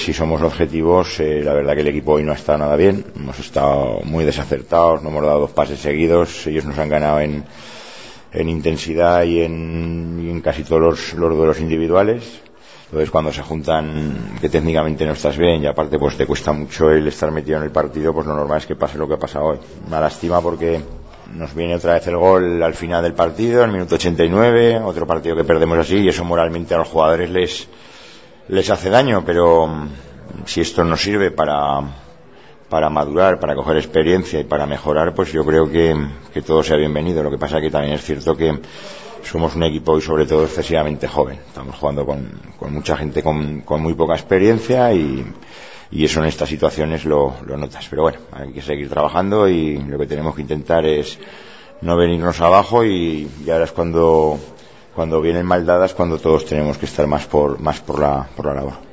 si somos objetivos, la verdad que el equipo hoy no ha estado nada bien. Hemos estado muy desacertados, no hemos dado 2 pases seguidos. Ellos nos han ganado en intensidad y en casi todos los duelos individuales. Entonces, cuando se juntan que técnicamente no estás bien y aparte pues te cuesta mucho el estar metido en el partido, pues lo normal es que pase lo que ha pasado hoy. Una lástima porque nos viene otra vez el gol al final del partido, en el minuto 89, otro partido que perdemos así, y eso moralmente a los jugadores les hace daño, pero si esto nos sirve para madurar, para coger experiencia y para mejorar, pues yo creo que todo sea bienvenido. Lo que pasa es que también es cierto que somos un equipo y sobre todo excesivamente joven. Estamos jugando con mucha gente con muy poca experiencia y eso en estas situaciones lo notas. Pero bueno, hay que seguir trabajando y lo que tenemos que intentar es no venirnos abajo y ahora es cuando vienen mal dadas, cuando todos tenemos que estar más por la labor.